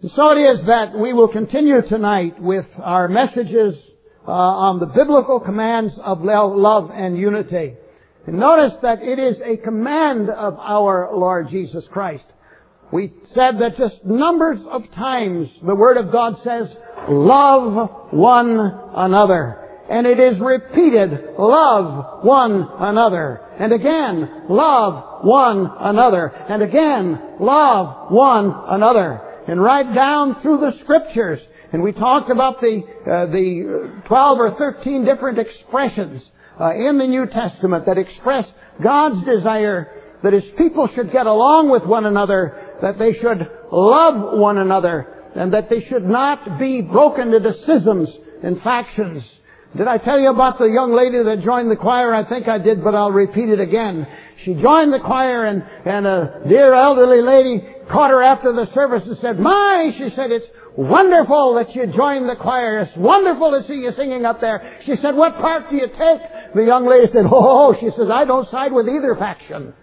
So it is that we will continue tonight with our messages on the biblical commands of love and unity. And notice that it is a command of our Lord Jesus Christ. We said that just numbers of times the Word of God says, love one another. And it is repeated, love one another. And again, love one another. And again, love one another. And right down through the Scriptures. And we talked about the 12 or 13 different expressions in the New Testament that express God's desire that His people should get along with one another, that they should love one another, and that they should not be broken into schisms and factions. Did I tell you about the young lady that joined the choir? I think I did, but I'll repeat it again. She joined the choir, and a dear elderly lady caught her after the service and said, "My," she said, "it's wonderful that you joined the choir. It's wonderful to see you singing up there." She said, "What part do you take?" The young lady said, "Oh," she says, "I don't side with either faction."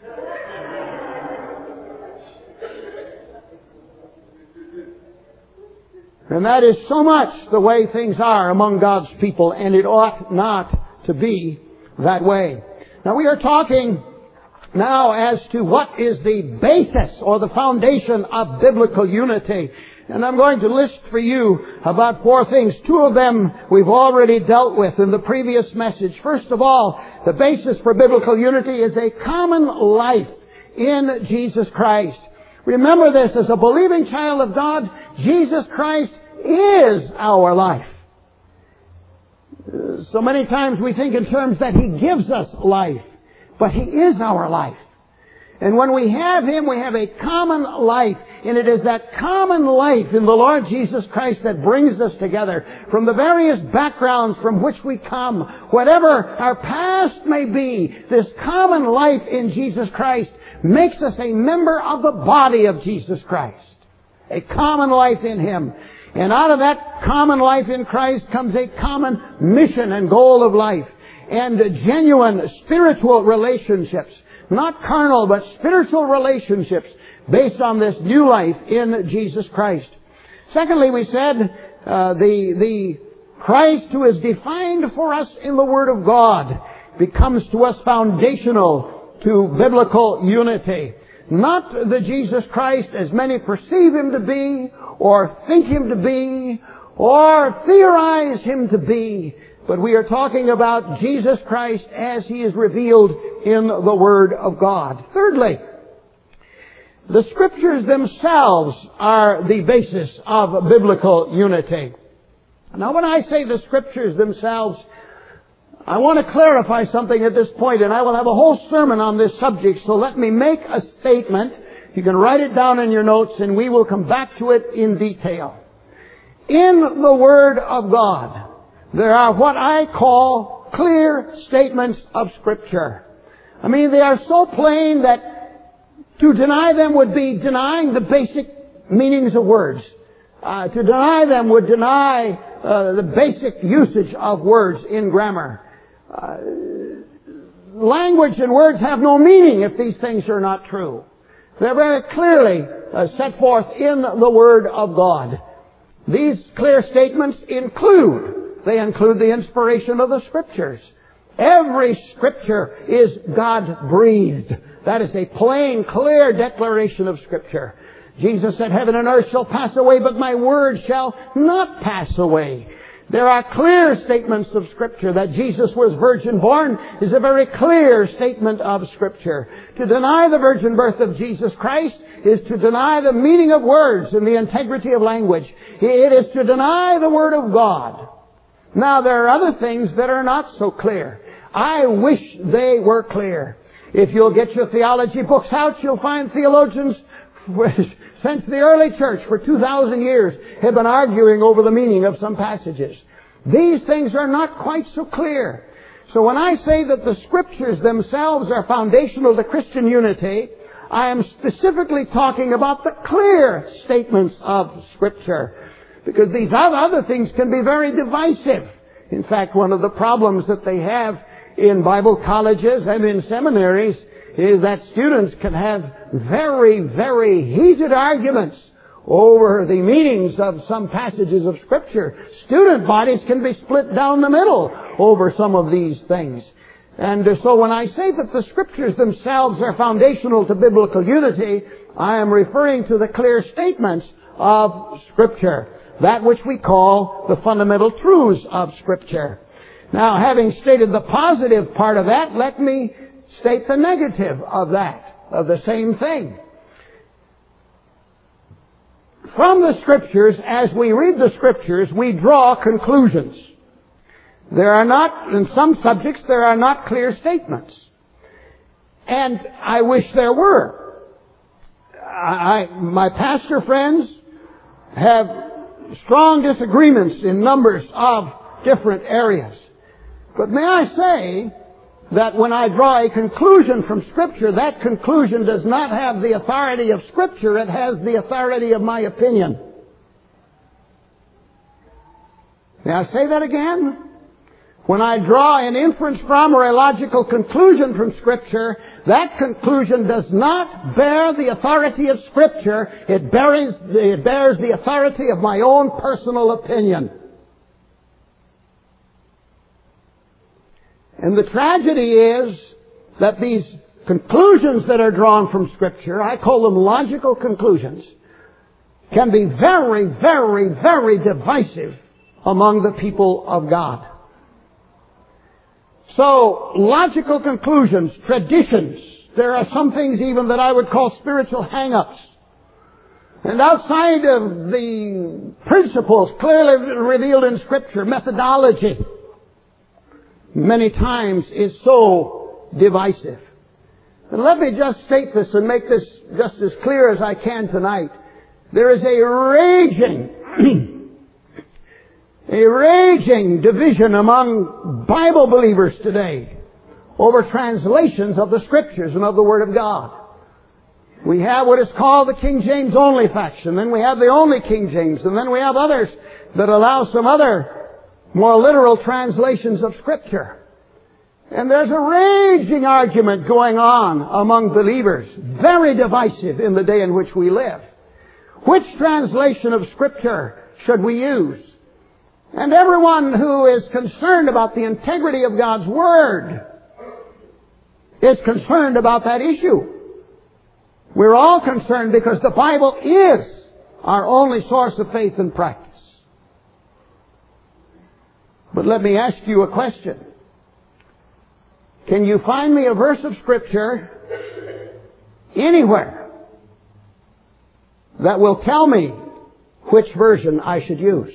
And that is so much the way things are among God's people, and it ought not to be that way. Now we are talking now as to what is the basis or the foundation of biblical unity. And I'm going to list for you about 4 things. 2 of them we've already dealt with in the previous message. First of all, the basis for biblical unity is a common life in Jesus Christ. Remember this, as a believing child of God, Jesus Christ is our life. So many times we think in terms that He gives us life, but He is our life. And when we have Him, we have a common life. And it is that common life in the Lord Jesus Christ that brings us together from the various backgrounds from which we come. Whatever our past may be, this common life in Jesus Christ makes us a member of the body of Jesus Christ. A common life in Him. And out of that common life in Christ comes a common mission and goal of life. And genuine spiritual relationships. Not carnal, but spiritual relationships based on this new life in Jesus Christ. Secondly, we said the Christ who is defined for us in the Word of God becomes to us foundational to biblical unity. Not the Jesus Christ as many perceive Him to be, or think Him to be, or theorize Him to be, but we are talking about Jesus Christ as He is revealed in the Word of God. Thirdly, the Scriptures themselves are the basis of biblical unity. Now, when I say the Scriptures themselves, I want to clarify something at this point, and I will have a whole sermon on this subject, so let me make a statement. You can write it down in your notes, and we will come back to it in detail. In the Word of God, there are what I call clear statements of Scripture. I mean, they are so plain that to deny them would be denying the basic meanings of words. To deny them would deny the basic usage of words in grammar. Language and words have no meaning if these things are not true. They're very clearly set forth in the Word of God. These clear statements include the inspiration of the Scriptures. Every Scripture is God-breathed. That is a plain, clear declaration of Scripture. Jesus said, "Heaven and earth shall pass away, but my word shall not pass away." There are clear statements of Scripture. That Jesus was virgin born is a very clear statement of Scripture. To deny the virgin birth of Jesus Christ is to deny the meaning of words and the integrity of language. It is to deny the Word of God. Now, there are other things that are not so clear. I wish they were clear. If you'll get your theology books out, you'll find theologians since the early church for 2,000 years have been arguing over the meaning of some passages. These things are not quite so clear. So when I say that the Scriptures themselves are foundational to Christian unity, I am specifically talking about the clear statements of Scripture. Because these other things can be very divisive. In fact, one of the problems that they have in Bible colleges and in seminaries is that students can have very, very heated arguments over the meanings of some passages of Scripture. Student bodies can be split down the middle over some of these things. And so when I say that the Scriptures themselves are foundational to biblical unity, I am referring to the clear statements of Scripture, that which we call the fundamental truths of Scripture. Now, having stated the positive part of that, let me state the negative of that, of the same thing. From the Scriptures, as we read the Scriptures, we draw conclusions. There are not, in some subjects, there are not clear statements. And I wish there were. My pastor friends have strong disagreements in numbers of different areas. But may I say that when I draw a conclusion from Scripture, that conclusion does not have the authority of Scripture, it has the authority of my opinion. May I say that again? When I draw an inference from or a logical conclusion from Scripture, that conclusion does not bear the authority of Scripture. It bears the authority of my own personal opinion. And the tragedy is that these conclusions that are drawn from Scripture, I call them logical conclusions, can be very, very, very divisive among the people of God. So, logical conclusions, traditions, there are some things even that I would call spiritual hang-ups. And outside of the principles clearly revealed in Scripture, methodology, many times is so divisive. And let me just state this and make this just as clear as I can tonight. There is a raging division among Bible believers today over translations of the Scriptures and of the Word of God. We have what is called the King James only faction, then we have the only King James, and then we have others that allow some other more literal translations of Scripture. And there's a raging argument going on among believers, very divisive in the day in which we live. Which translation of Scripture should we use? And everyone who is concerned about the integrity of God's Word is concerned about that issue. We're all concerned because the Bible is our only source of faith and practice. But let me ask you a question. Can you find me a verse of Scripture anywhere that will tell me which version I should use?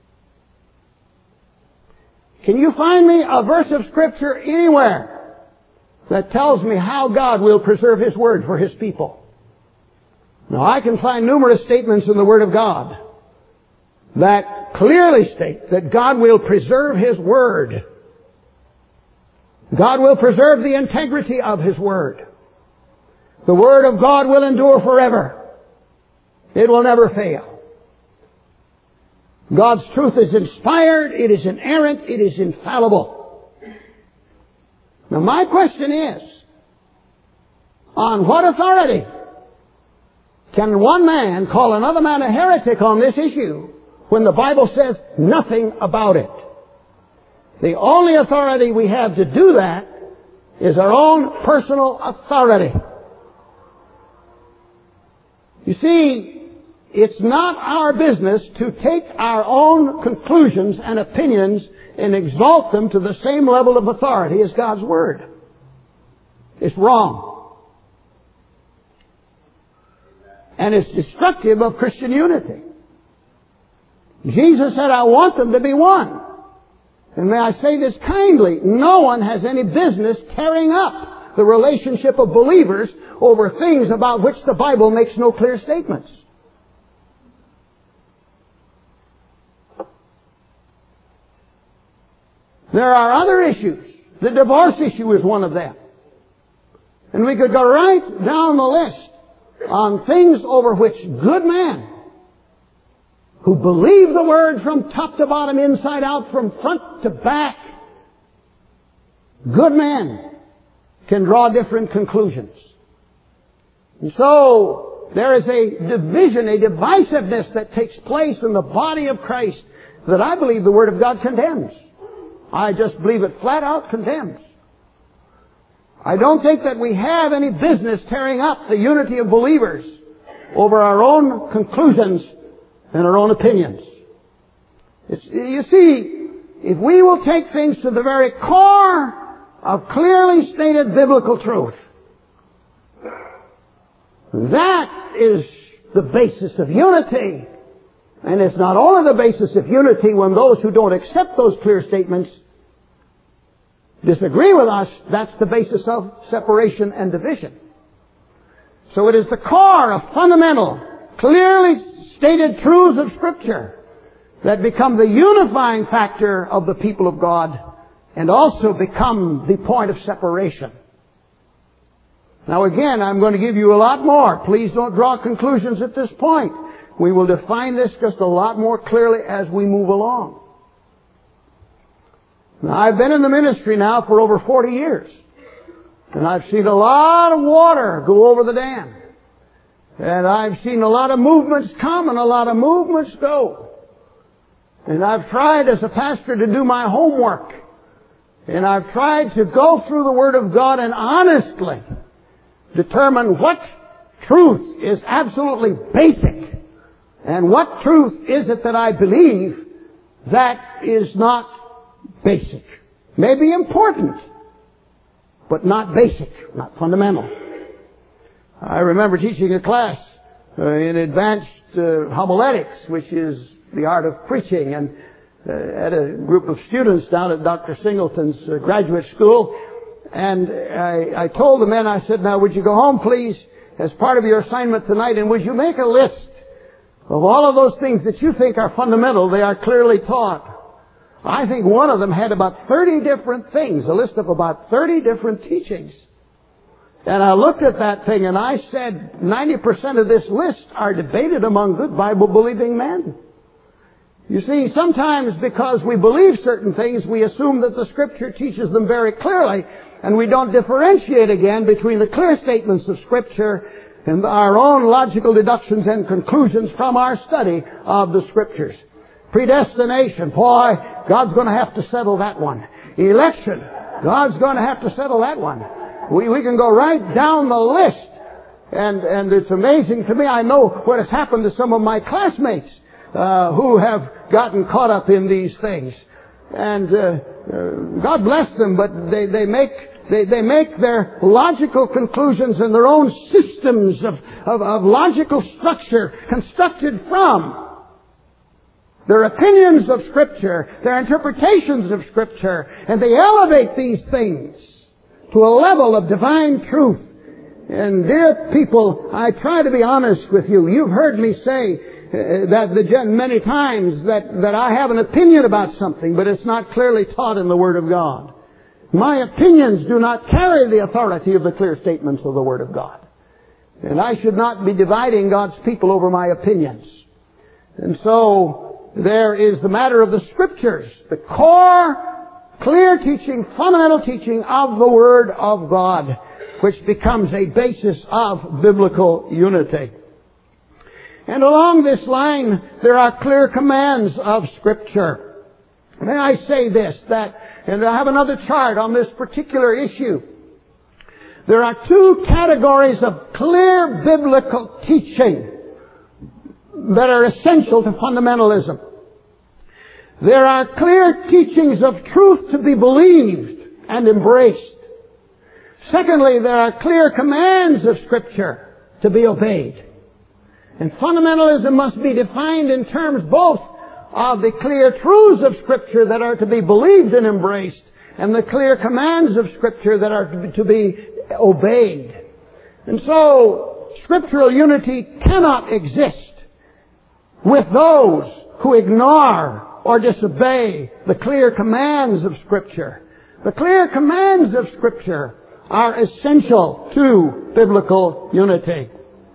Can you find me a verse of Scripture anywhere that tells me how God will preserve His Word for His people? Now, I can find numerous statements in the Word of God that clearly state that God will preserve His Word. God will preserve the integrity of His Word. The Word of God will endure forever. It will never fail. God's truth is inspired, it is inerrant, it is infallible. Now my question is, on what authority can one man call another man a heretic on this issue when the Bible says nothing about it? The only authority we have to do that is our own personal authority. You see, it's not our business to take our own conclusions and opinions and exalt them to the same level of authority as God's Word. It's wrong. And it's destructive of Christian unity. Jesus said, I want them to be one. And may I say this kindly, no one has any business tearing up the relationship of believers over things about which the Bible makes no clear statements. There are other issues. The divorce issue is one of them. And we could go right down the list on things over which good men who believe the Word from top to bottom, inside out, from front to back, good men can draw different conclusions. And so, there is a division, a divisiveness that takes place in the body of Christ that I believe the Word of God condemns. I just believe it flat out condemns. I don't think that we have any business tearing up the unity of believers over our own conclusions and our own opinions. You see, if we will take things to the very core of clearly stated biblical truth, that is the basis of unity. And it's not only the basis of unity when those who don't accept those clear statements disagree with us, that's the basis of separation and division. So it is the core of fundamental, clearly stated truths of Scripture that become the unifying factor of the people of God and also become the point of separation. Now again, I'm going to give you a lot more. Please don't draw conclusions at this point. We will define this just a lot more clearly as we move along. Now, I've been in the ministry now for over 40 years. And I've seen a lot of water go over the dam. And I've seen a lot of movements come and a lot of movements go. And I've tried as a pastor to do my homework. And I've tried to go through the Word of God and honestly determine what truth is absolutely basic and what truth is it that I believe that is not basic. Maybe important, but not basic, not fundamental. I remember teaching a class in advanced homiletics, which is the art of preaching, and had a group of students down at Dr. Singleton's graduate school. And I told the men, I said, now would you go home please as part of your assignment tonight, and would you make a list of all of those things that you think are fundamental, they are clearly taught. I think one of them had about 30 different things, a list of about 30 different teachings. And I looked at that thing and I said, 90% of this list are debated among good Bible-believing men. You see, sometimes because we believe certain things, we assume that the Scripture teaches them very clearly, and we don't differentiate again between the clear statements of Scripture and our own logical deductions and conclusions from our study of the Scriptures. Predestination, boy, God's going to have to settle that one. Election, God's going to have to settle that one. We can go right down the list. And it's amazing to me, I know what has happened to some of my classmates who have gotten caught up in these things. And God bless them, but they make their logical conclusions and their own systems of logical structure constructed from their opinions of Scripture, their interpretations of Scripture, and they elevate these things to a level of divine truth. And dear people, I try to be honest with you. You've heard me say many times that I have an opinion about something, but it's not clearly taught in the Word of God. My opinions do not carry the authority of the clear statements of the Word of God. And I should not be dividing God's people over my opinions. And so there is the matter of the Scriptures, the core, clear teaching, fundamental teaching of the Word of God, which becomes a basis of biblical unity. And along this line, there are clear commands of Scripture. May I say this, and I have another chart on this particular issue. There are two categories of clear biblical teaching that are essential to fundamentalism. There are clear teachings of truth to be believed and embraced. Secondly, there are clear commands of Scripture to be obeyed. And fundamentalism must be defined in terms both of the clear truths of Scripture that are to be believed and embraced, and the clear commands of Scripture that are to be obeyed. And so, scriptural unity cannot exist with those who ignore or disobey the clear commands of Scripture. The clear commands of Scripture are essential to biblical unity.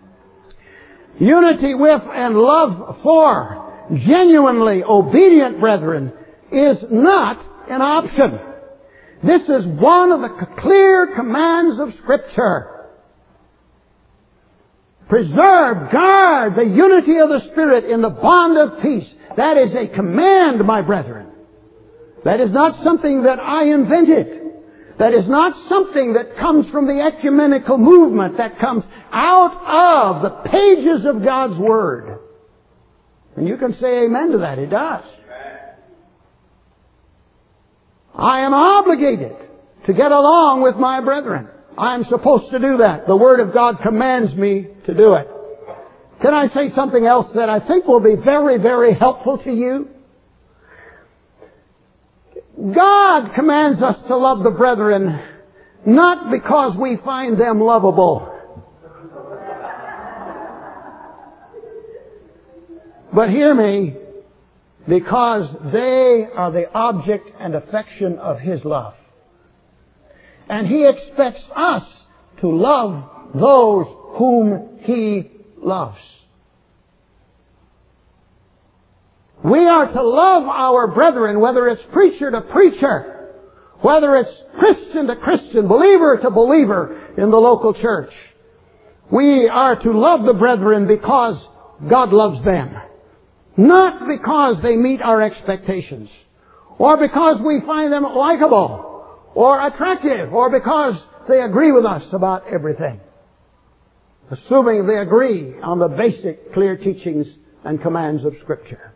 Unity with and love for genuinely obedient brethren is not an option. This is one of the clear commands of Scripture. Preserve, guard the unity of the Spirit in the bond of peace. That is a command, my brethren. That is not something that I invented. That is not something that comes from the ecumenical movement. That comes out of the pages of God's Word. And you can say amen to that. It does. I am obligated to get along with my brethren. I am supposed to do that. The Word of God commands me to do it. Can I say something else that I think will be very, very helpful to you? God commands us to love the brethren not because we find them lovable, but hear me, because they are the object and affection of His love. And He expects us to love those whom He loves. We are to love our brethren, whether it's preacher to preacher, whether it's Christian to Christian, believer to believer in the local church. We are to love the brethren because God loves them. Not because they meet our expectations, or because we find them likable, or attractive, or because they agree with us about everything. Assuming they agree on the basic, clear teachings and commands of Scripture.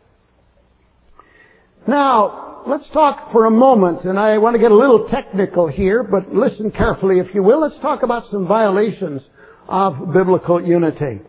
Now, let's talk for a moment, and I want to get a little technical here, but listen carefully if you will. Let's talk about some violations of biblical unity.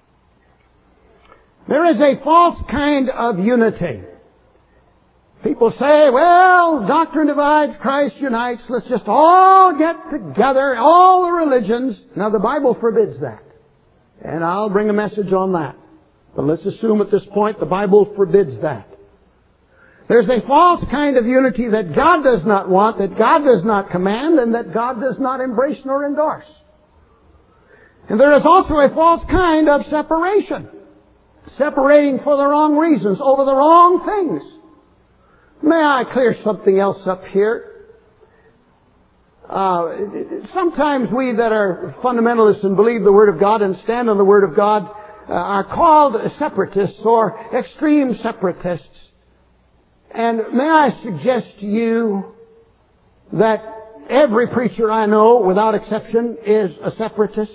There is a false kind of unity. People say, well, doctrine divides, Christ unites. Let's just all get together, all the religions. Now, the Bible forbids that. And I'll bring a message on that. But let's assume at this point the Bible forbids that. There's a false kind of unity that God does not want, that God does not command, and that God does not embrace nor endorse. And there is also a false kind of separation. Separating for the wrong reasons, over the wrong things. May I clear something else up here? Sometimes we that are fundamentalists and believe the Word of God and stand on the Word of God are called separatists or extreme separatists. And may I suggest to you that every preacher I know, without exception, is a separatist?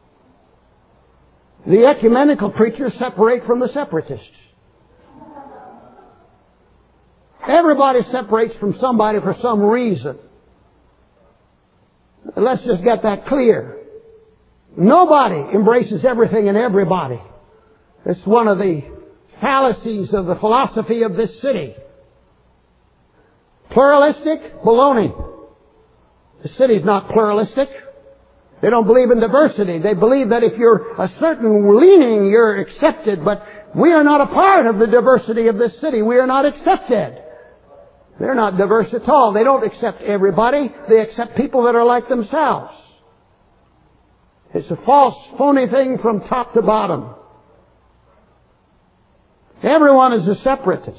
The ecumenical preachers separate from the separatists. Everybody separates from somebody for some reason. Let's just get that clear. Nobody embraces everything and everybody. It's one of the fallacies of the philosophy of this city. Pluralistic? Baloney. The city's not pluralistic. They don't believe in diversity. They believe that if you're a certain leaning, you're accepted. But we are not a part of the diversity of this city. We are not accepted. They're not diverse at all. They don't accept everybody. They accept people that are like themselves. It's a false, phony thing from top to bottom. Everyone is a separatist.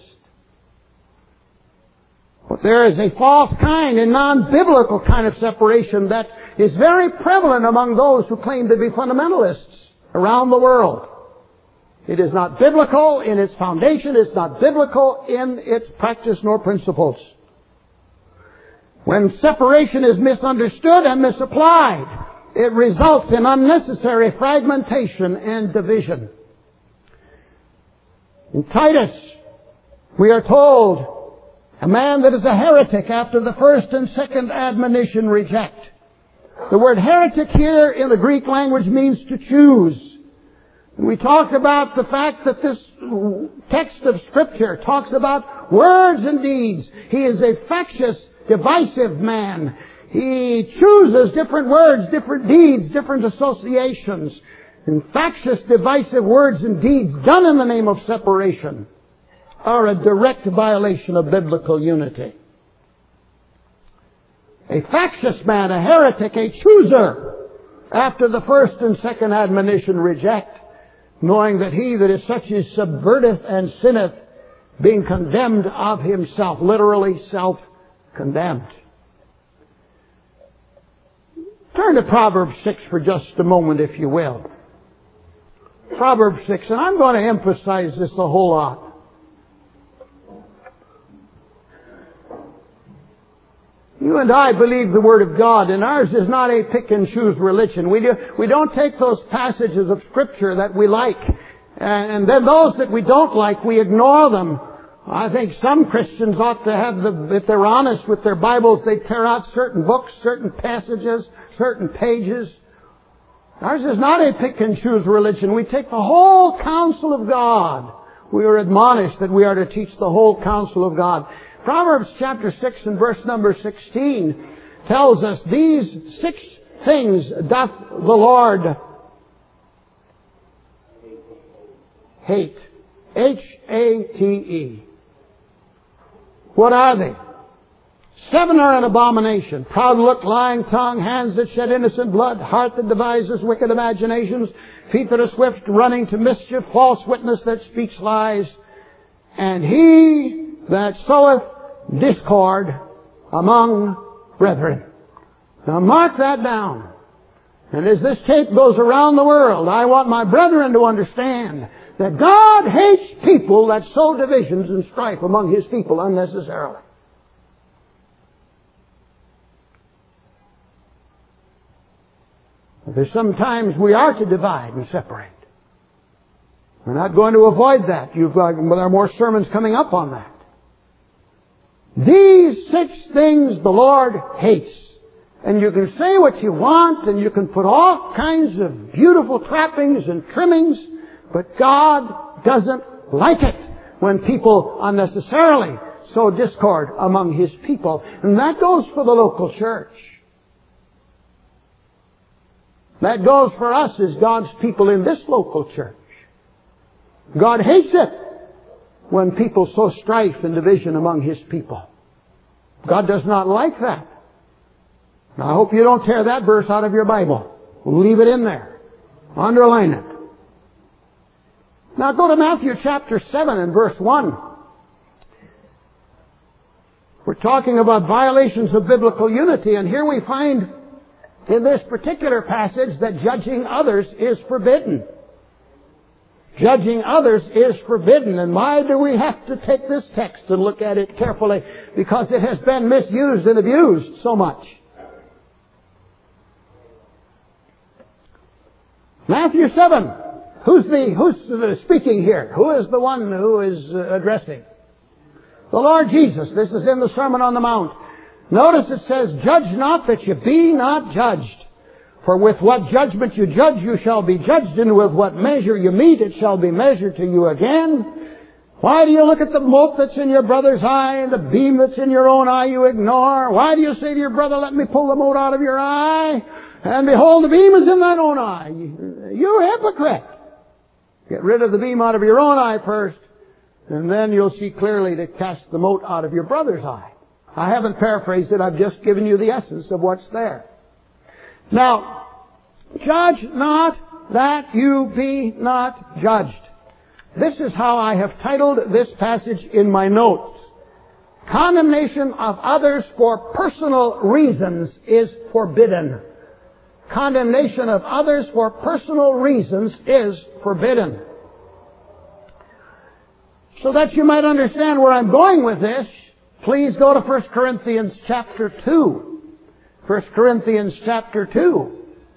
But there is a false kind, a non-biblical kind of separation that is very prevalent among those who claim to be fundamentalists around the world. It is not biblical in its foundation. It's not biblical in its practice nor principles. When separation is misunderstood and misapplied, it results in unnecessary fragmentation and division. In Titus, we are told, a man that is a heretic after the first and second admonition reject. The word heretic here in the Greek language means to choose. We talked about the fact that this text of Scripture talks about words and deeds. He is a factious, divisive man. He chooses different words, different deeds, different associations. And factious, divisive words and deeds done in the name of separation are a direct violation of biblical unity. A factious man, a heretic, a chooser, after the first and second admonition reject, knowing that he that is such is subverteth and sinneth, being condemned of himself, literally self-condemned. Turn to Proverbs 6 for just a moment, if you will. Proverbs 6, and I'm going to emphasize this a whole lot. You and I believe the Word of God, and ours is not a pick-and-choose religion. We don't take those passages of Scripture that we like, and then those that we don't like, we ignore them. I think some Christians ought to have, if they're honest with their Bibles, they tear out certain books, certain passages, certain pages. Ours is not a pick-and-choose religion. We take the whole counsel of God. We are admonished that we are to teach the whole counsel of God. Proverbs chapter 6 and verse number 16 tells us, these 6 things doth the Lord hate. H-A-T-E. What are they? 7 are an abomination. Proud look, lying tongue, hands that shed innocent blood, heart that devises wicked imaginations, feet that are swift running to mischief, false witness that speaks lies, and he that soweth discord among brethren. Now mark that down. And as this tape goes around the world, I want my brethren to understand that God hates people that sow divisions and strife among His people unnecessarily. There's sometimes we are to divide and separate. We're not going to avoid that. There are more sermons coming up on that. These 6 things the Lord hates. And you can say what you want, and you can put all kinds of beautiful trappings and trimmings, but God doesn't like it when people unnecessarily sow discord among His people. And that goes for the local church. That goes for us as God's people in this local church. God hates it when people sow strife and division among His people. God does not like that. Now, I hope you don't tear that verse out of your Bible. Leave it in there. Underline it. Now go to Matthew chapter 7 and verse 1. We're talking about violations of biblical unity, and here we find in this particular passage that judging others is forbidden. Judging others is forbidden. And why do we have to take this text and look at it carefully? Because it has been misused and abused so much. Matthew 7. Who's speaking here? Who is the one who is addressing? The Lord Jesus. This is in the Sermon on the Mount. Notice it says, "Judge not that you be not judged. For with what judgment you judge, you shall be judged, and with what measure you mete, it shall be measured to you again. Why do you look at the mote that's in your brother's eye, and the beam that's in your own eye you ignore? Why do you say to your brother, let me pull the mote out of your eye? And behold, the beam is in thine own eye. You hypocrite! Get rid of the beam out of your own eye first, and then you'll see clearly to cast the mote out of your brother's eye." I haven't paraphrased it. I've just given you the essence of what's there. Now, judge not that you be not judged. This is how I have titled this passage in my notes. Condemnation of others for personal reasons is forbidden. Condemnation of others for personal reasons is forbidden. So that you might understand where I'm going with this, please go to 1 Corinthians chapter 2. 1 Corinthians chapter 2.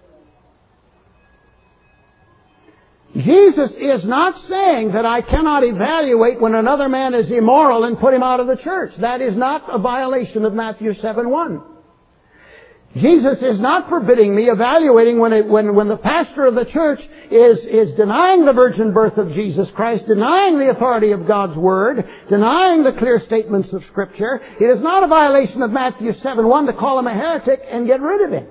Jesus is not saying that I cannot evaluate when another man is immoral and put him out of the church. That is not a violation of Matthew 7:1. Jesus is not forbidding me evaluating when the pastor of the church is denying the virgin birth of Jesus Christ, denying the authority of God's Word, denying the clear statements of Scripture. It is not a violation of Matthew 7:1 to call him a heretic and get rid of him.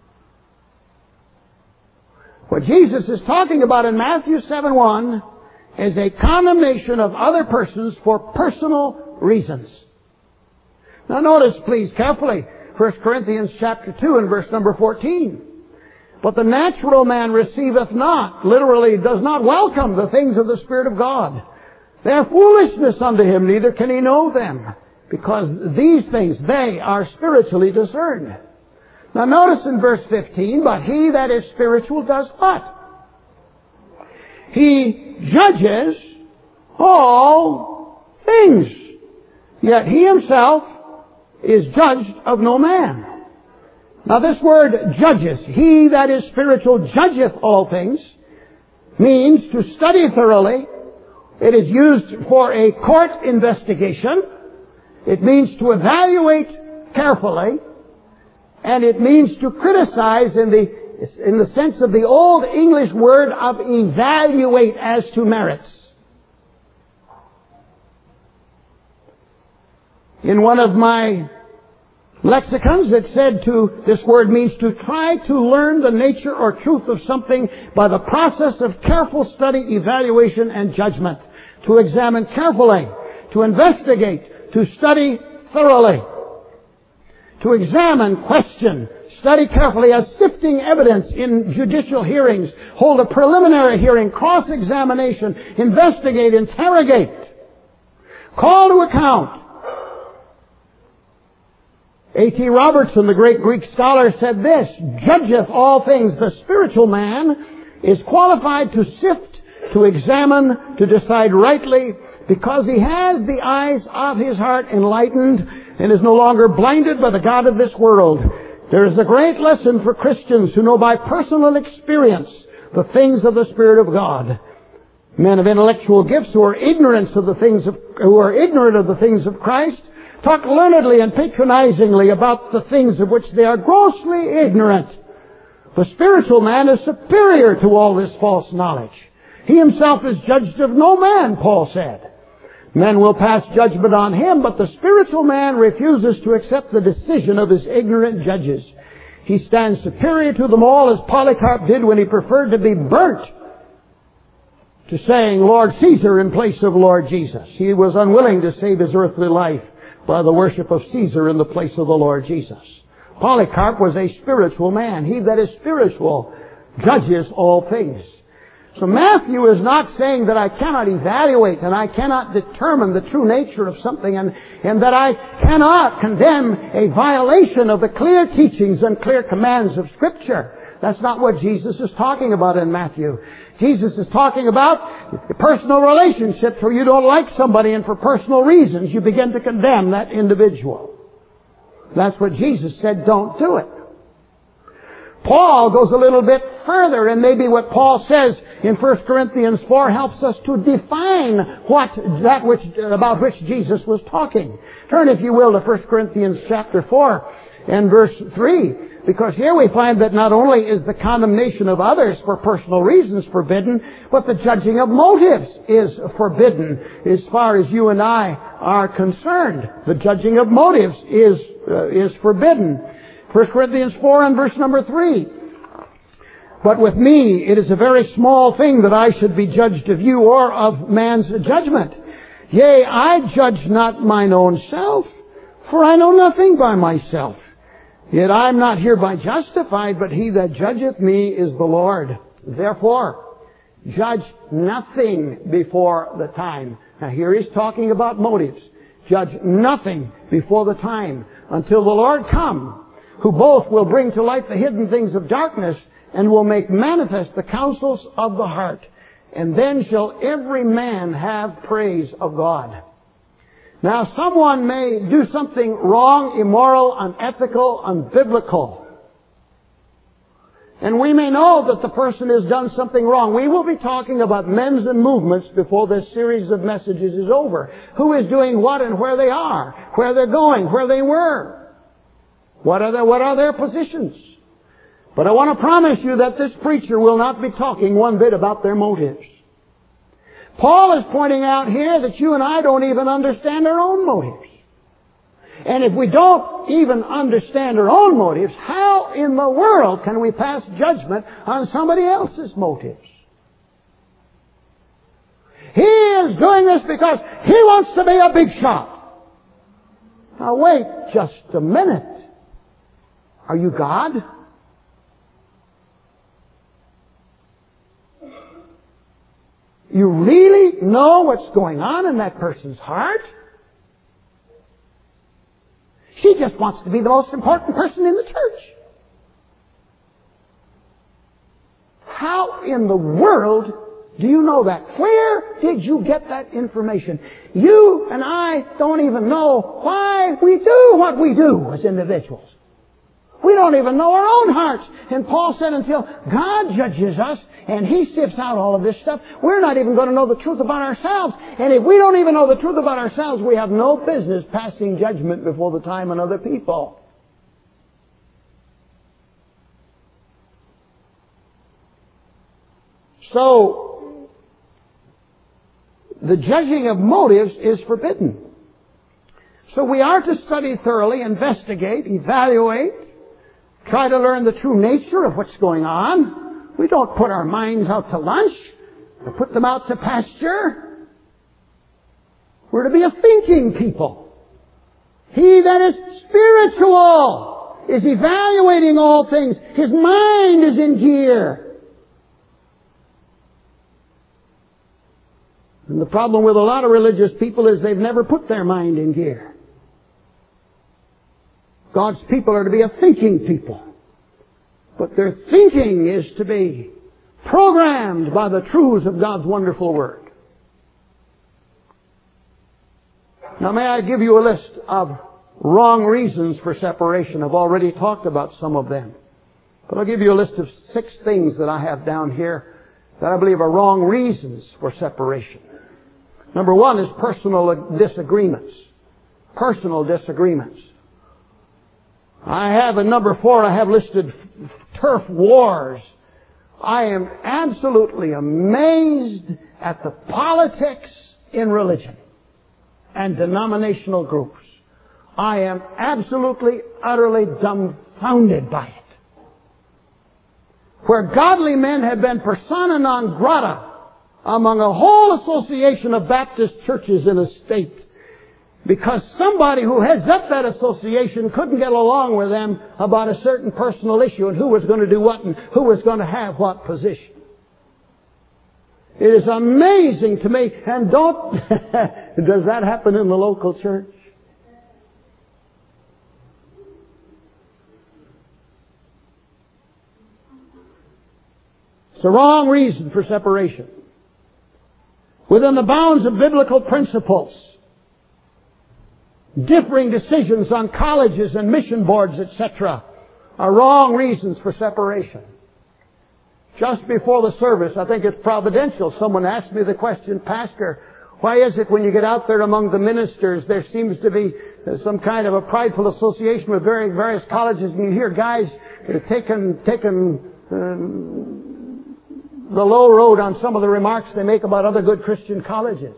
What Jesus is talking about in Matthew 7:1 is a condemnation of other persons for personal reasons. Now notice, please, carefully, 1 Corinthians chapter 2 and verse number 14. "But the natural man receiveth not," literally does not welcome, "the things of the Spirit of God. They are foolishness unto him, neither can he know them. Because these things, they are spiritually discerned." Now notice in verse 15, "But he that is spiritual does what? He judges all things. Yet He Himself is judged of no man. Now this word judges, he that is spiritual judgeth all things, means to study thoroughly. It is used for a court investigation. It means to evaluate carefully. And it means to criticize in the sense of the old English word of evaluate as to merits. In one of my lexicons, it said this word means to try to learn the nature or truth of something by the process of careful study, evaluation, and judgment. To examine carefully, to investigate, to study thoroughly. To examine, question, study carefully as sifting evidence in judicial hearings, hold a preliminary hearing, cross-examination, investigate, interrogate, call to account. A.T. Robertson, the great Greek scholar, said this, judgeth all things. The spiritual man is qualified to sift, to examine, to decide rightly, because he has the eyes of his heart enlightened and is no longer blinded by the god of this world. There is a great lesson for Christians who know by personal experience the things of the Spirit of God. Men of intellectual gifts who are ignorant of the things of Christ talk learnedly and patronizingly about the things of which they are grossly ignorant. The spiritual man is superior to all this false knowledge. He himself is judged of no man, Paul said. Men will pass judgment on him, but the spiritual man refuses to accept the decision of his ignorant judges. He stands superior to them all, as Polycarp did when he preferred to be burnt to saying Lord Caesar in place of Lord Jesus. He was unwilling to save his earthly life by the worship of Caesar in the place of the Lord Jesus. Polycarp was a spiritual man. He that is spiritual judges all things. So Matthew is not saying that I cannot evaluate and I cannot determine the true nature of something and that I cannot condemn a violation of the clear teachings and clear commands of Scripture. That's not what Jesus is talking about in Matthew. Jesus is talking about personal relationships where you don't like somebody and for personal reasons you begin to condemn that individual. That's what Jesus said, don't do it. Paul goes a little bit further, and maybe what Paul says in 1 Corinthians 4 helps us to define about which Jesus was talking. Turn, if you will, to 1 Corinthians chapter 4 and verse 3, because here we find that not only is the condemnation of others for personal reasons forbidden, but the judging of motives is forbidden as far as you and I are concerned. The judging of motives is forbidden. 1 Corinthians 4 and verse number 3. But with me it is a very small thing that I should be judged of you or of man's judgment. Yea, I judge not mine own self, for I know nothing by myself. Yet I am not hereby justified, but he that judgeth me is the Lord. Therefore, judge nothing before the time. Now here he's talking about motives. Judge nothing before the time until the Lord come, who both will bring to light the hidden things of darkness and will make manifest the counsels of the heart. And then shall every man have praise of God. Now, someone may do something wrong, immoral, unethical, unbiblical. And we may know that the person has done something wrong. We will be talking about men's and movements before this series of messages is over. Who is doing what and where they are, where they're going, where they were. What are their positions? But I want to promise you that this preacher will not be talking one bit about their motives. Paul is pointing out here that you and I don't even understand our own motives. And if we don't even understand our own motives, how in the world can we pass judgment on somebody else's motives? He is doing this because he wants to be a big shot. Now wait just a minute. Are you God? You really know what's going on in that person's heart? She just wants to be the most important person in the church. How in the world Do you know that? Where did you get that information? You and I don't even know why we do what we do as individuals. We don't even know our own hearts. And Paul said until God judges us and He sifts out all of this stuff, we're not even going to know the truth about ourselves. And if we don't even know the truth about ourselves, we have no business passing judgment before the time on other people. So, the judging of motives is forbidden. So we are to study thoroughly, investigate, evaluate, try to learn the true nature of what's going on. We don't put our minds out to lunch or put them out to pasture. We're to be a thinking people. He that is spiritual is evaluating all things. His mind is in gear. And the problem with a lot of religious people is they've never put their mind in gear. God's people are to be a thinking people. But their thinking is to be programmed by the truths of God's wonderful Word. Now may I give you a list of wrong reasons for separation. I've already talked about some of them. But I'll give you a list of 6 things that I have down here that I believe are wrong reasons for separation. Number 1 is personal disagreements. Personal disagreements. I have in number 4, I have listed turf wars. I am absolutely amazed at the politics in religion and denominational groups. I am absolutely, utterly dumbfounded by it. Where godly men have been persona non grata among a whole association of Baptist churches in a state because somebody who heads up that association couldn't get along with them about a certain personal issue and who was going to do what and who was going to have what position. It is amazing to me. And does that happen in the local church? It's the wrong reason for separation. Within the bounds of biblical principles, differing decisions on colleges and mission boards, etc., are wrong reasons for separation. Just before the service, I think it's providential, someone asked me the question, Pastor, why is it when you get out there among the ministers, there seems to be some kind of a prideful association with various colleges, and you hear guys taking the low road on some of the remarks they make about other good Christian colleges.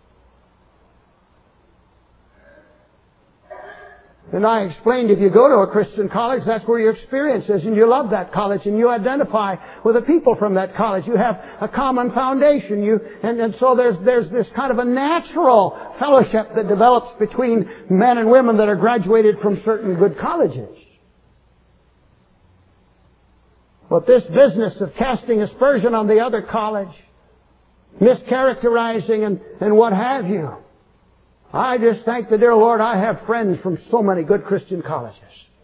And I explained, if you go to a Christian college, that's where your experience is, and you love that college, and you identify with the people from that college. You have a common foundation. And so there's this kind of a natural fellowship that develops between men and women that are graduated from certain good colleges. But this business of casting aspersion on the other college, mischaracterizing and what have you, I just thank the dear Lord I have friends from so many good Christian colleges.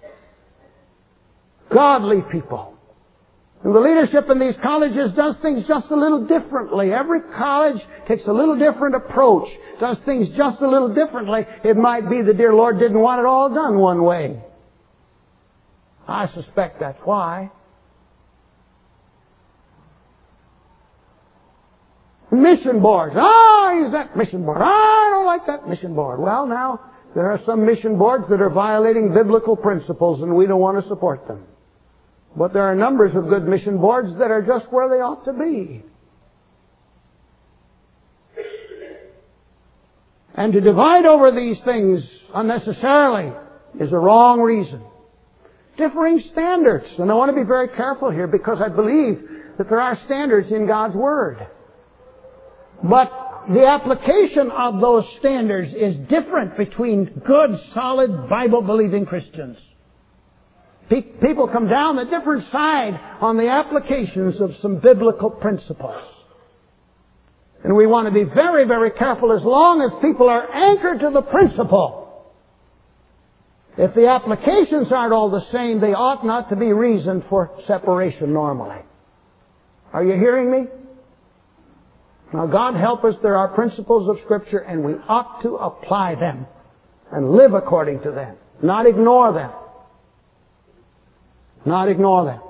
Godly people. And the leadership in these colleges does things just a little differently. Every college takes a little different approach, does things just a little differently. It might be the dear Lord didn't want it all done one way. I suspect that's why. Mission boards. Use that mission board. I don't like that mission board. Well, now, there are some mission boards that are violating biblical principles, and we don't want to support them. But there are numbers of good mission boards that are just where they ought to be. And to divide over these things unnecessarily is a wrong reason. Differing standards. And I want to be very careful here because I believe that there are standards in God's Word. But the application of those standards is different between good, solid, Bible-believing Christians. People come down a different side on the applications of some biblical principles. And we want to be very, very careful as long as people are anchored to the principle. If the applications aren't all the same, they ought not to be reason for separation normally. Are you hearing me? Now, God help us, there are principles of Scripture, and we ought to apply them and live according to them. Not ignore them. Not ignore them.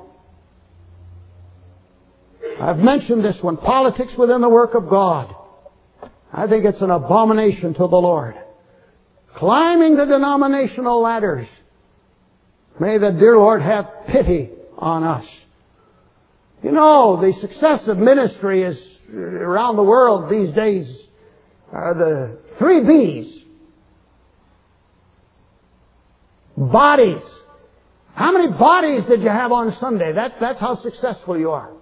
I've mentioned this one, politics within the work of God. I think it's an abomination to the Lord. Climbing the denominational ladders. May the dear Lord have pity on us. You know, the success of ministry is around the world these days are the 3 B's. Bodies. How many bodies did you have on Sunday? That's how successful you are.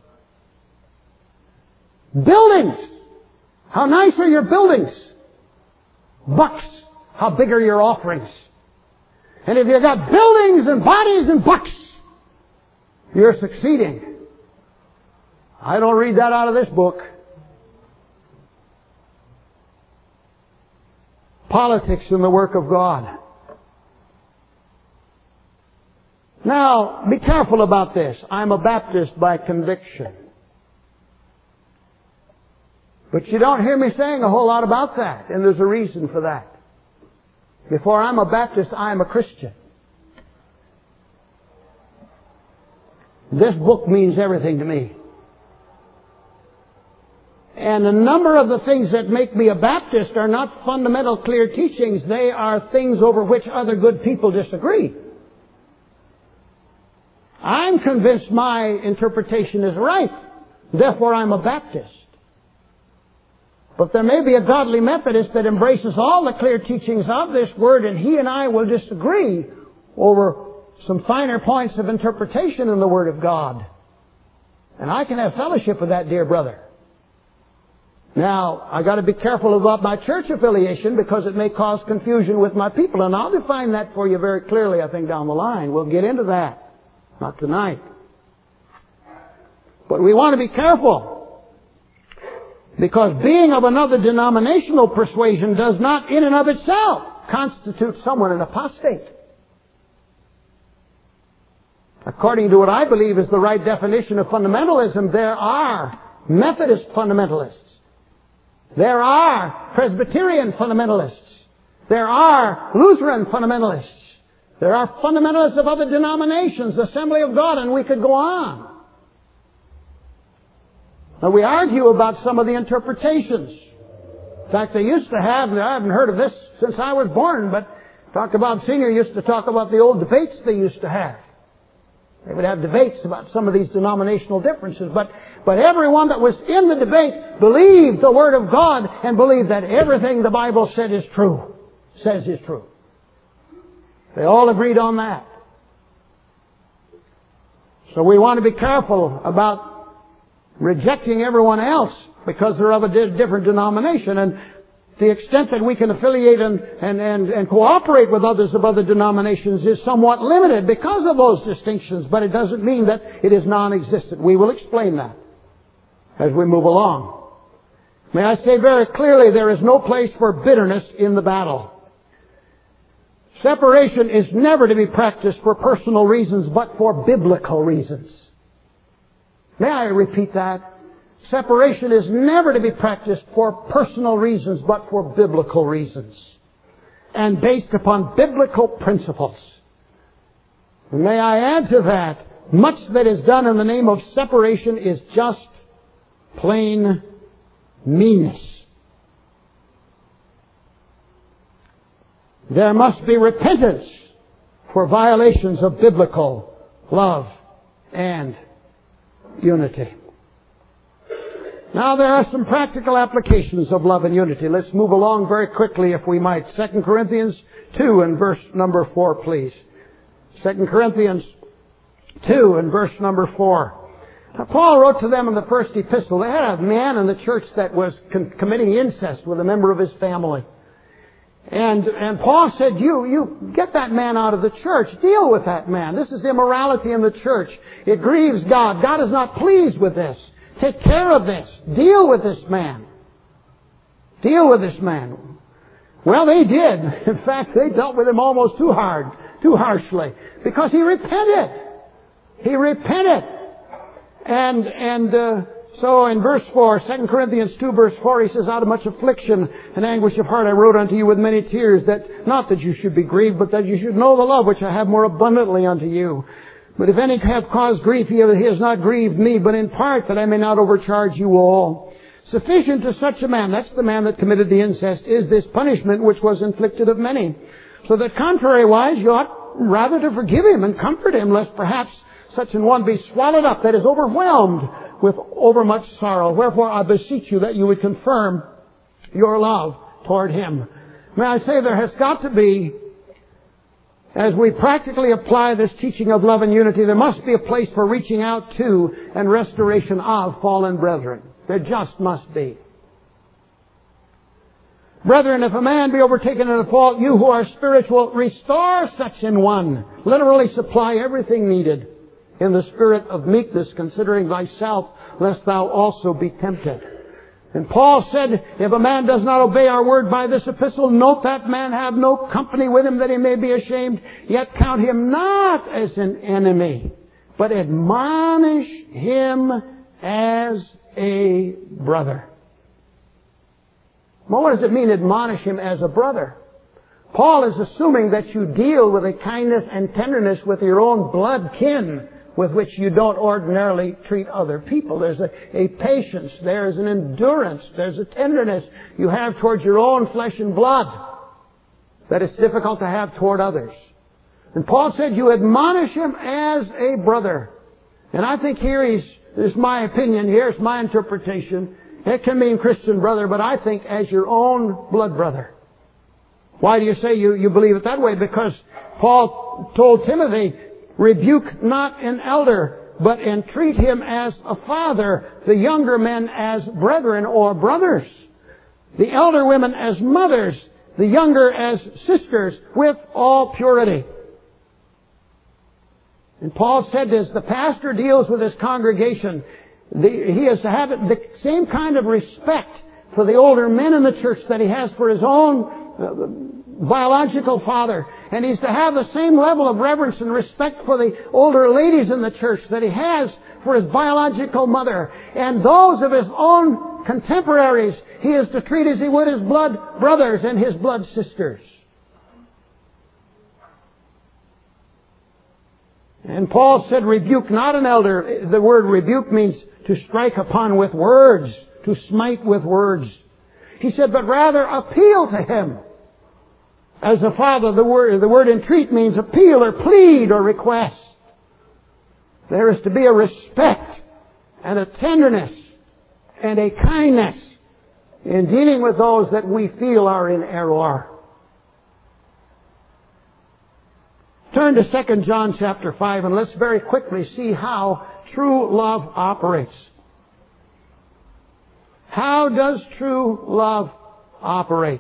Buildings. How nice are your buildings? Bucks. How big are your offerings? And if you've got buildings and bodies and bucks, you're succeeding. I don't read that out of this book. Politics in the work of God. Now, be careful about this. I'm a Baptist by conviction. But you don't hear me saying a whole lot about that, and there's a reason for that. Before I'm a Baptist, I'm a Christian. This book means everything to me. And a number of the things that make me a Baptist are not fundamental, clear teachings. They are things over which other good people disagree. I'm convinced my interpretation is right. Therefore, I'm a Baptist. But there may be a godly Methodist that embraces all the clear teachings of this Word, and he and I will disagree over some finer points of interpretation in the Word of God. And I can have fellowship with that dear brother. Now, I got to be careful about my church affiliation because it may cause confusion with my people, and I'll define that for you very clearly, I think, down the line. We'll get into that. Not tonight. But we want to be careful. Because being of another denominational persuasion does not in and of itself constitute someone an apostate. According to what I believe is the right definition of fundamentalism, there are Methodist fundamentalists. There are Presbyterian fundamentalists. There are Lutheran fundamentalists. There are fundamentalists of other denominations, Assembly of God, and we could go on. Now, we argue about some of the interpretations. In fact, they used to have, I haven't heard of this since I was born, but Senior used to talk about the old debates they used to have. They would have debates about some of these denominational differences, but everyone that was in the debate believed the Word of God and believed that everything the Bible says is true. They all agreed on that. So we want to be careful about rejecting everyone else because they're of a different denomination. And the extent that we can affiliate and cooperate with others of other denominations is somewhat limited because of those distinctions, but it doesn't mean that it is non-existent. We will explain that as we move along. May I say very clearly, there is no place for bitterness in the battle. Separation is never to be practiced for personal reasons, but for biblical reasons. May I repeat that? Separation is never to be practiced for personal reasons, but for biblical reasons. And based upon biblical principles. And may I add to that, much that is done in the name of separation is just plain meanness. There must be repentance for violations of biblical love and unity. Now there are some practical applications of love and unity. Let's move along very quickly if we might. 2 Corinthians 2 and verse number 4, please. 2 Corinthians 2 and verse number 4. Now Paul wrote to them in the first epistle. They had a man in the church that was committing incest with a member of his family. And Paul said, you get that man out of the church. Deal with that man. This is immorality in the church. It grieves God. God is not pleased with this. Take care of this. Deal with this man. Deal with this man. Well, they did. In fact, they dealt with him almost too harshly. Because he repented. He repented. And So in verse 4, 2 Corinthians 2 verse 4, he says, out of much affliction and anguish of heart I wrote unto you with many tears, that not that you should be grieved, but that you should know the love which I have more abundantly unto you. But if any have caused grief, he has not grieved me, but in part that I may not overcharge you all. Sufficient to such a man, that's the man that committed the incest, is this punishment which was inflicted of many. So that contrariwise, you ought rather to forgive him and comfort him, lest perhaps such an one be swallowed up, that is overwhelmed with overmuch sorrow. Wherefore I beseech you that you would confirm your love toward him. May I say there has got to be, as we practically apply this teaching of love and unity, there must be a place for reaching out to and restoration of fallen brethren. There just must be. Brethren, if a man be overtaken in a fault, you who are spiritual, restore such an one. Literally supply everything needed in the spirit of meekness, considering thyself, lest thou also be tempted. And Paul said, if a man does not obey our word by this epistle, note that man have no company with him, that he may be ashamed, yet count him not as an enemy, but admonish him as a brother. Well, what does it mean, admonish him as a brother? Paul is assuming that you deal with a kindness and tenderness with your own blood kin, with which you don't ordinarily treat other people. There's a patience, there's an endurance, there's a tenderness you have towards your own flesh and blood that it's difficult to have toward others. And Paul said you admonish him as a brother. And I think here this is my opinion here, it's my interpretation. It can mean Christian brother, but I think as your own blood brother. Why do you say you believe it that way? Because Paul told Timothy, rebuke not an elder, but entreat him as a father, the younger men as brethren or brothers, the elder women as mothers, the younger as sisters, with all purity. And Paul said as the pastor deals with his congregation, he is to have the same kind of respect for the older men in the church that he has for his own biological father. And he's to have the same level of reverence and respect for the older ladies in the church that he has for his biological mother. And those of his own contemporaries he is to treat as he would his blood brothers and his blood sisters. And Paul said, rebuke not an elder. The word rebuke means to strike upon with words, to smite with words. He said, but rather appeal to him. As a father, the word entreat means appeal or plead or request. There is to be a respect and a tenderness and a kindness in dealing with those that we feel are in error. Turn to 2 John chapter 5 and let's very quickly see how true love operates. How does true love operate?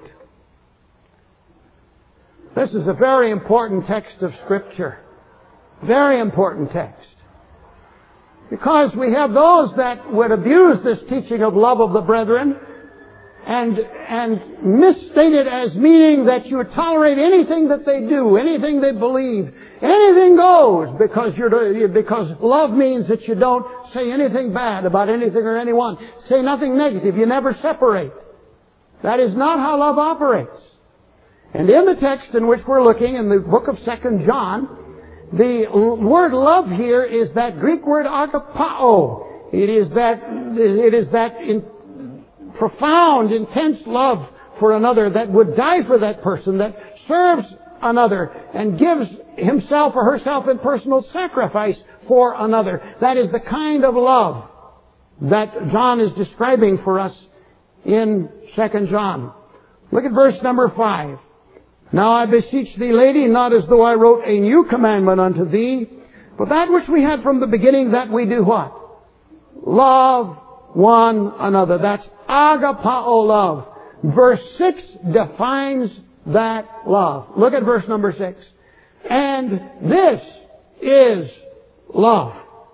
This is a very important text of Scripture. Very important text. Because we have those that would abuse this teaching of love of the brethren and misstate it as meaning that you would tolerate anything that they do, anything they believe. Anything goes because love means that you don't say anything bad about anything or anyone. Say nothing negative. You never separate. That is not how love operates. And in the text in which we're looking, in the book of 2 John, the word love here is that Greek word agapao. It is that profound, intense love for another that would die for that person, that serves another and gives himself or herself in personal sacrifice for another. That is the kind of love that John is describing for us in 2 John. Look at verse number 5. Now I beseech thee, lady, not as though I wrote a new commandment unto thee, but that which we had from the beginning, that we do what? Love one another. That's agapao love. Verse 6 defines that love. Look at verse number 6. And this is love,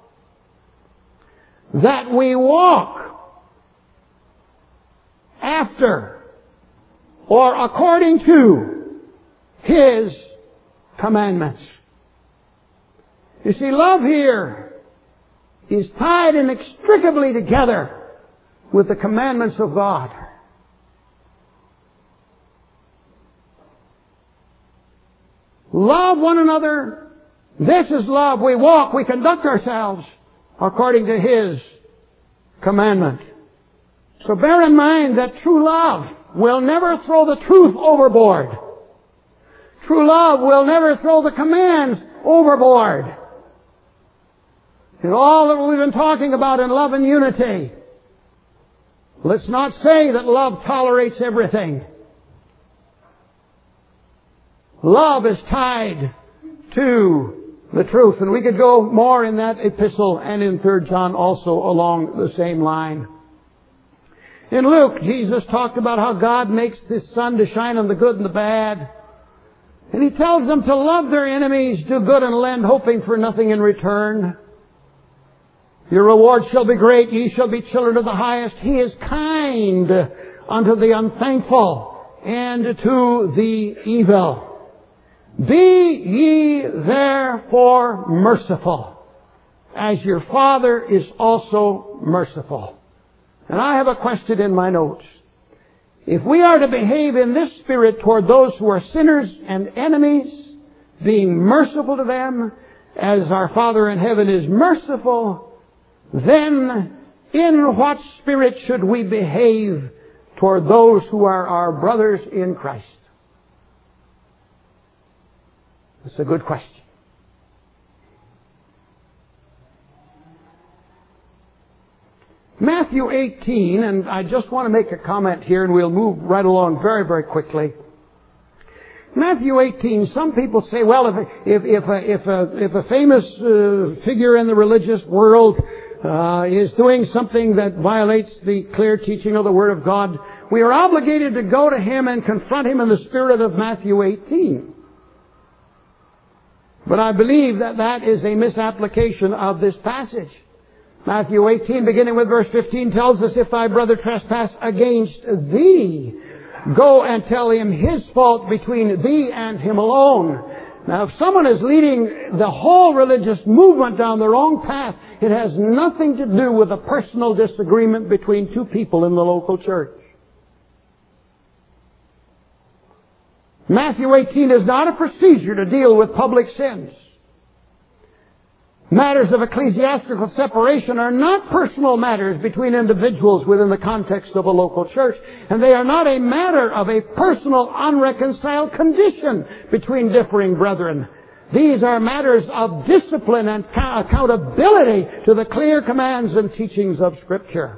that we walk after or according to His commandments. You see, love here is tied inextricably together with the commandments of God. Love one another. This is love. We walk, we conduct ourselves according to His commandment. So bear in mind that true love will never throw the truth overboard. True love will never throw the commands overboard. In all that we've been talking about in love and unity, let's not say that love tolerates everything. Love is tied to the truth. And we could go more in that epistle and in 3 John also along the same line. In Luke, Jesus talked about how God makes His sun to shine on the good and the bad. And He tells them to love their enemies, do good and lend, hoping for nothing in return. Your reward shall be great, ye shall be children of the highest. He is kind unto the unthankful and to the evil. Be ye therefore merciful, as your Father is also merciful. And I have a question in my notes. If we are to behave in this spirit toward those who are sinners and enemies, being merciful to them, as our Father in heaven is merciful, then in what spirit should we behave toward those who are our brothers in Christ? That's a good question. Matthew 18, and I just want to make a comment here and we'll move right along very, very quickly. Matthew 18, some people say, well, if a famous figure in the religious world is doing something that violates the clear teaching of the Word of God, we are obligated to go to him and confront him in the spirit of Matthew 18. But I believe that that is a misapplication of this passage. Matthew 18, beginning with verse 15, tells us, if thy brother trespass against thee, go and tell him his fault between thee and him alone. Now, if someone is leading the whole religious movement down the wrong path, it has nothing to do with a personal disagreement between two people in the local church. Matthew 18 is not a procedure to deal with public sins. Matters of ecclesiastical separation are not personal matters between individuals within the context of a local church, and they are not a matter of a personal, unreconciled condition between differing brethren. These are matters of discipline and accountability to the clear commands and teachings of Scripture.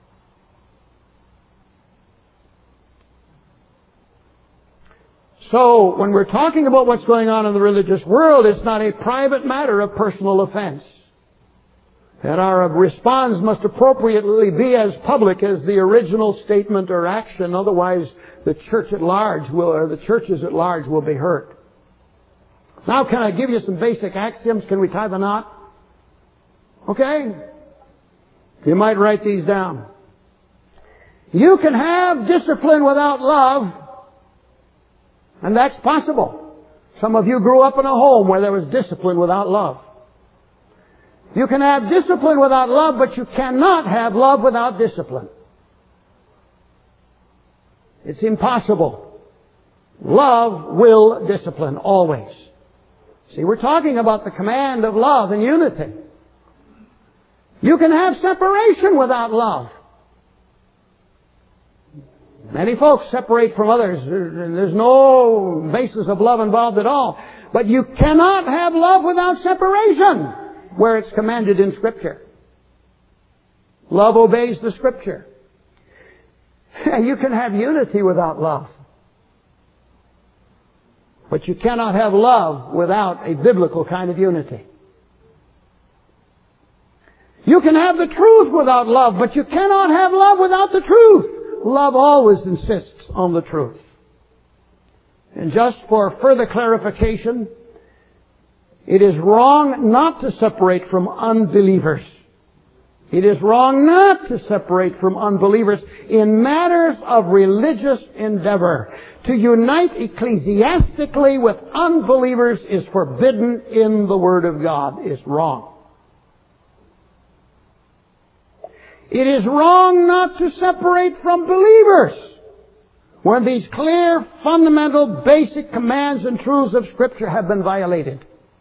So, when we're talking about what's going on in the religious world, it's not a private matter of personal offense. And our response must appropriately be as public as the original statement or action. Otherwise, the church at large will, or the churches at large will be hurt. Now, can I give you some basic axioms? Can we tie the knot? Okay? You might write these down. You can have discipline without love. And that's possible. Some of you grew up in a home where there was discipline without love. You can have discipline without love, but you cannot have love without discipline. It's impossible. Love will discipline, always. See, we're talking about the command of love and unity. You can have separation without love. Many folks separate from others, and there's no basis of love involved at all. But you cannot have love without separation, where it's commanded in Scripture. Love obeys the Scripture. You can have unity without love. But you cannot have love without a biblical kind of unity. You can have the truth without love, but you cannot have love without the truth. Love always insists on the truth. And just for further clarification, it is wrong not to separate from unbelievers. It is wrong not to separate from unbelievers in matters of religious endeavor. To unite ecclesiastically with unbelievers is forbidden in the Word of God. It's wrong. It is wrong not to separate from believers when these clear, fundamental, basic commands and truths of Scripture have been violated.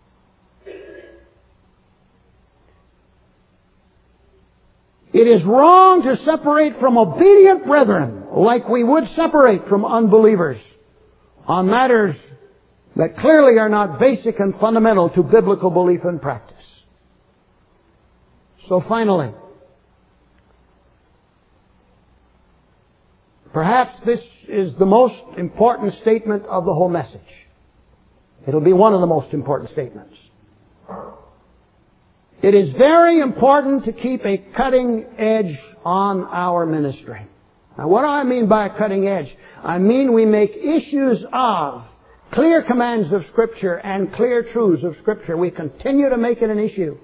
It is wrong to separate from obedient brethren like we would separate from unbelievers on matters that clearly are not basic and fundamental to biblical belief and practice. So finally, perhaps this is the most important statement of the whole message. It'll be one of the most important statements. It is very important to keep a cutting edge on our ministry. Now, what do I mean by a cutting edge? I mean we make issues of clear commands of Scripture and clear truths of Scripture. We continue to make it an issue.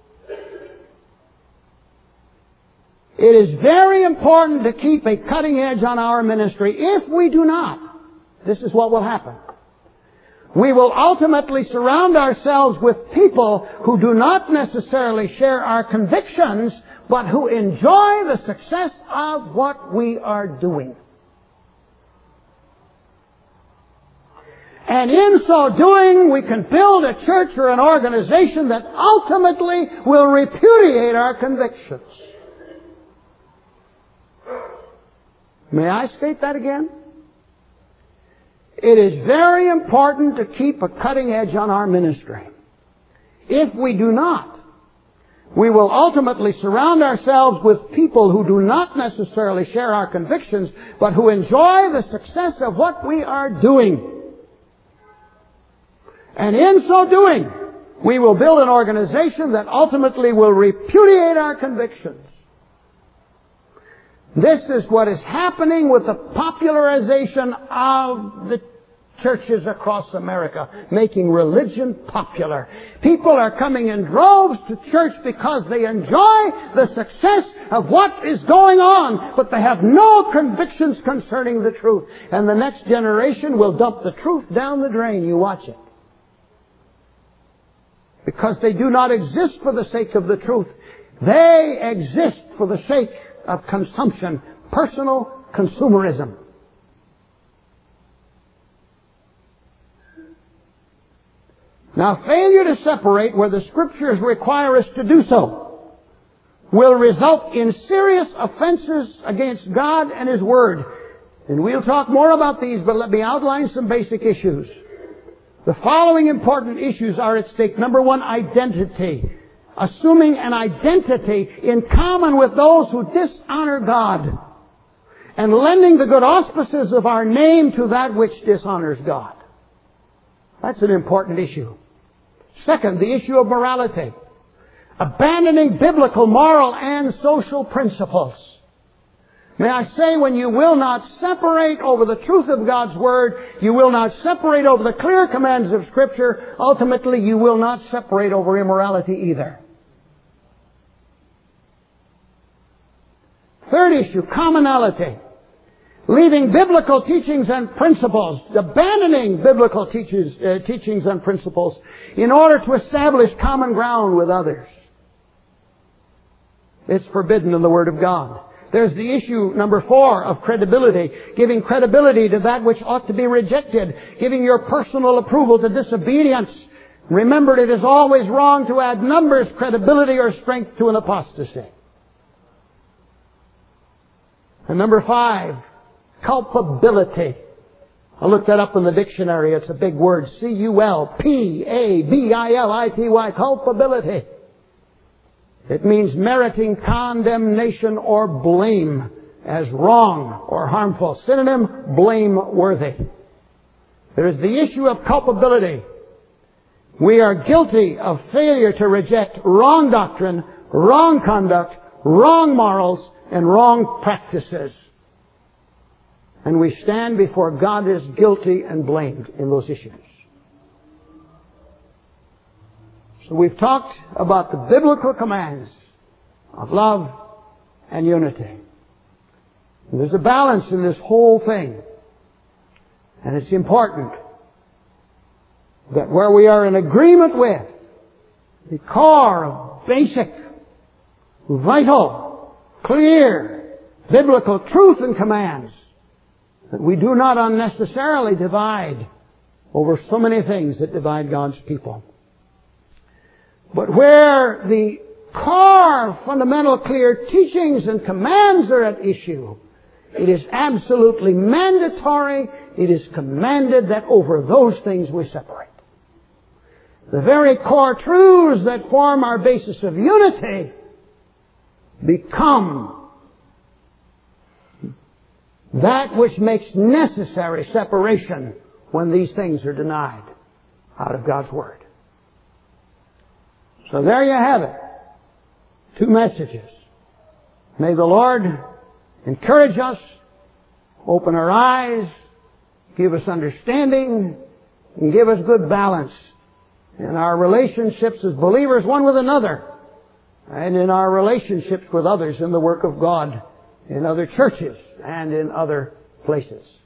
It is very important to keep a cutting edge on our ministry. If we do not, this is what will happen. We will ultimately surround ourselves with people who do not necessarily share our convictions, but who enjoy the success of what we are doing. And in so doing, we can build a church or an organization that ultimately will repudiate our convictions. May I state that again? It is very important to keep a cutting edge on our ministry. If we do not, we will ultimately surround ourselves with people who do not necessarily share our convictions, but who enjoy the success of what we are doing. And in so doing, we will build an organization that ultimately will repudiate our convictions. This is what is happening with the popularization of the churches across America, making religion popular. People are coming in droves to church because they enjoy the success of what is going on, but they have no convictions concerning the truth. And the next generation will dump the truth down the drain. You watch it. Because they do not exist for the sake of the truth. They exist for the sake of consumption, personal consumerism. Now, failure to separate where the Scriptures require us to do so will result in serious offenses against God and His Word. And we'll talk more about these, but let me outline some basic issues. The following important issues are at stake. Number one, identity. Assuming an identity in common with those who dishonor God, and lending the good auspices of our name to that which dishonors God. That's an important issue. Second, the issue of morality. Abandoning biblical, moral, and social principles. May I say, when you will not separate over the truth of God's Word, you will not separate over the clear commands of Scripture, ultimately you will not separate over immorality either. Third issue, commonality. Leaving biblical teachings and principles, abandoning biblical teachings and principles in order to establish common ground with others. It's forbidden in the Word of God. There's the issue, number 4, of credibility. Giving credibility to that which ought to be rejected. Giving your personal approval to disobedience. Remember, it is always wrong to add numbers, credibility, or strength to an apostasy. And number 5, culpability. I looked that up in the dictionary. It's a big word. C-U-L-P-A-B-I-L-I-T-Y. Culpability. It means meriting condemnation or blame as wrong or harmful. Synonym, blameworthy. There is the issue of culpability. We are guilty of failure to reject wrong doctrine, wrong conduct, wrong morals, and wrong practices. And we stand before God as guilty and blamed in those issues. So we've talked about the biblical commands of love and unity. And there's a balance in this whole thing. And it's important that where we are in agreement with the core of basic, vital, clear biblical truth and commands, that we do not unnecessarily divide over so many things that divide God's people. But where the core, fundamental, clear teachings and commands are at issue, it is absolutely mandatory, it is commanded that over those things we separate. The very core truths that form our basis of unity become that which makes necessary separation when these things are denied out of God's Word. So there you have it. 2 messages. May the Lord encourage us, open our eyes, give us understanding, and give us good balance in our relationships as believers one with another, and in our relationships with others in the work of God, in other churches, and in other places.